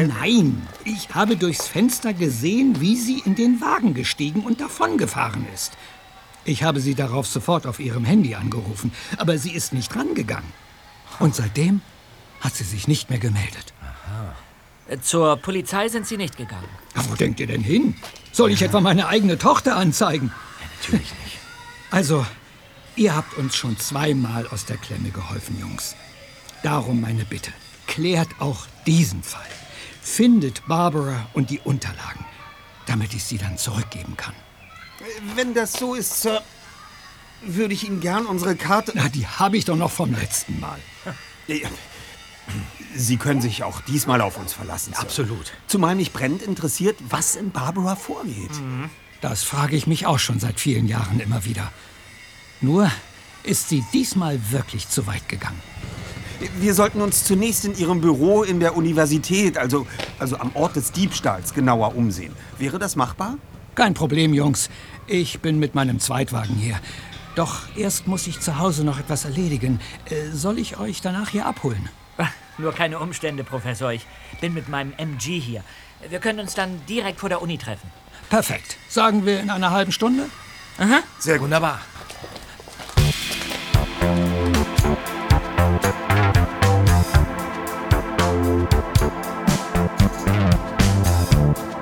Nein, ich habe durchs Fenster gesehen, wie sie in den Wagen gestiegen und davongefahren ist. Ich habe sie darauf sofort auf ihrem Handy angerufen, aber sie ist nicht rangegangen. Und seitdem hat sie sich nicht mehr gemeldet. Zur Polizei sind Sie nicht gegangen? Wo denkt ihr denn hin? Soll ich etwa meine eigene Tochter anzeigen? Ja, natürlich nicht. Also, ihr habt uns schon 2-mal aus der Klemme geholfen, Jungs. Darum meine Bitte, klärt auch diesen Fall. Findet Barbara und die Unterlagen, damit ich sie dann zurückgeben kann. Wenn das so ist, Sir, würde ich Ihnen gern unsere Karte... Na, die habe ich doch noch vom letzten Mal. Sie können sich auch diesmal auf uns verlassen, Sir. Absolut. Zumal mich brennend interessiert, was in Barbara vorgeht. Das frage ich mich auch schon seit vielen Jahren immer wieder. Nur ist sie diesmal wirklich zu weit gegangen. Wir sollten uns zunächst in Ihrem Büro in der Universität, also am Ort des Diebstahls, genauer umsehen. Wäre das machbar? Kein Problem, Jungs. Ich bin mit meinem Zweitwagen hier. Doch erst muss ich zu Hause noch etwas erledigen. Soll ich euch danach hier abholen? Nur keine Umstände, Professor. Ich bin mit meinem MG hier. Wir können uns dann direkt vor der Uni treffen. Perfekt. Sagen wir in einer halben Stunde? Aha. Sehr gut. Wunderbar.